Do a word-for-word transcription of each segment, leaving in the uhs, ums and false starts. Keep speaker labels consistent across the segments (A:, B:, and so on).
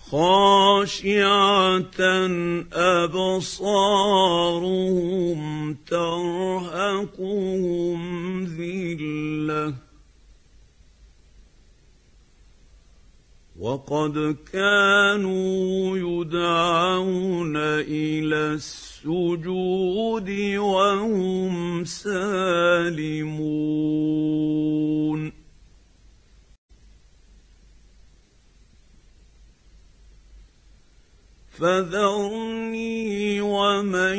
A: خاشعة أبصارهم ترهقهم ذلة وقد كانوا يدعون إلى السجود وهم سالمون فذرني ومن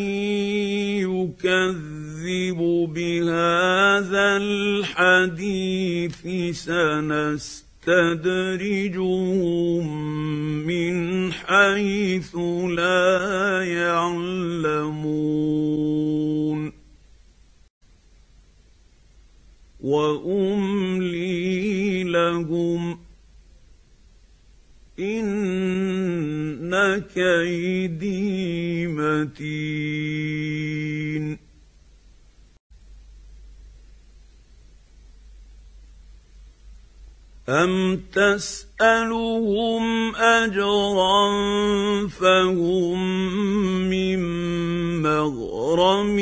A: يكذب بهذا الحديث سنستدرجهم من حيث لا يعلمون وأملي لهم إن كيدي متين أم تسألهم أجرا فهم من مغرم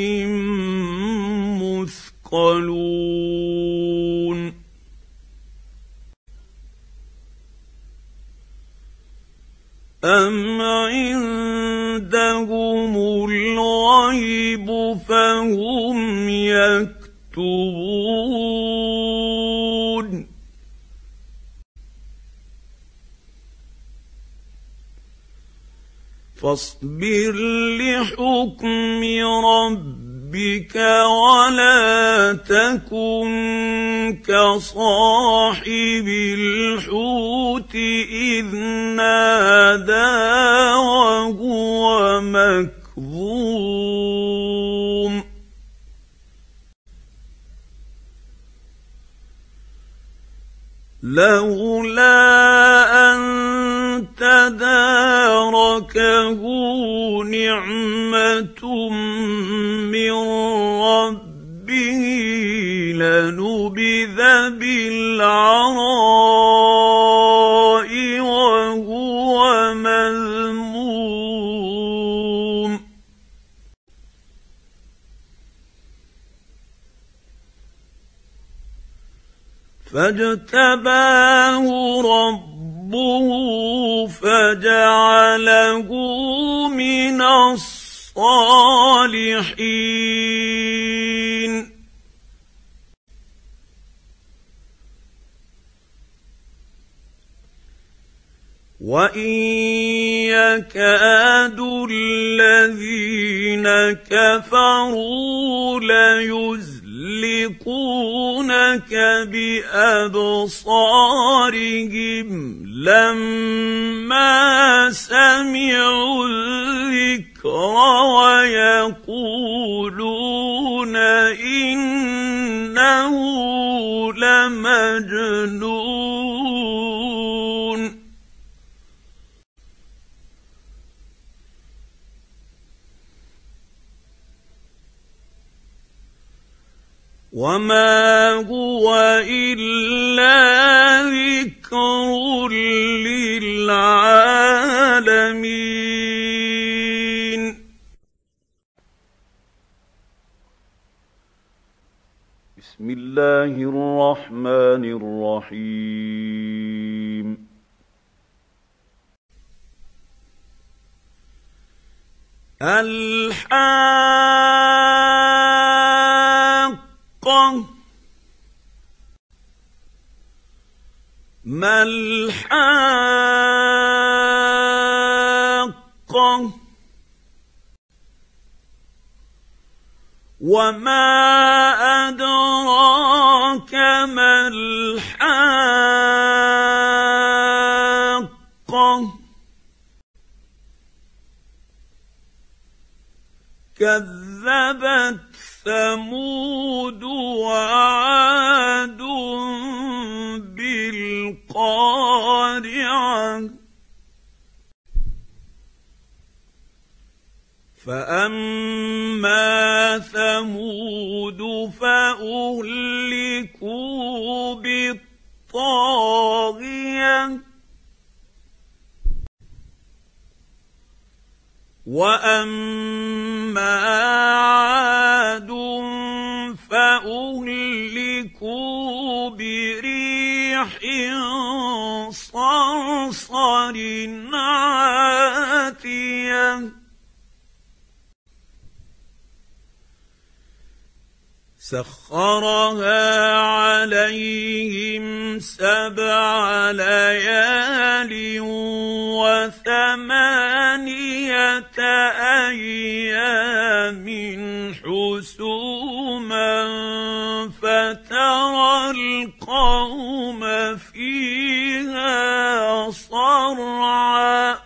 A: مثقلون أم عندهم الغيب فهم يكتبون فاصبر لحكم ربك ولا تكن كصاحب الحوت إذ نادى وهو مكظوم لولا أن تداركه نعمة من ربه لنبذ بالعراء وهو مذموم فاجتباه ربه فجعله من الصالحين وإن يكاد الذين كفروا ليزلقونك بأبصارهم لما سمعوا الذكر ويقولون إنه لمجنون وما هو إلا ذكر للعالمين بسم الله الرحمن الرحيم الحاقة ما الحاقة وما أدراك ما الحاقة كذبت ثمود وعاد بالقارعة فأما ثمود فأهلكوا بالطاغية واما عاد فاهلكوا بريح صرصر عاتيه سخرها عليهم سبع ليال وثمانيه ايام حسوما فترى القوم فيها صرعا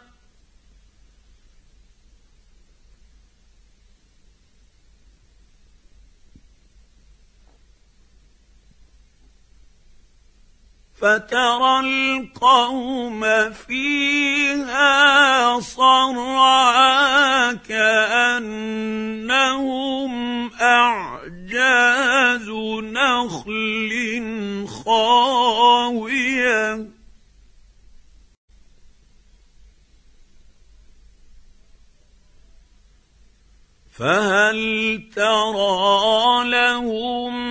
A: فترى القوم فيها صرعا كأنهم أعجاز نخل خاوية فهل ترى لهم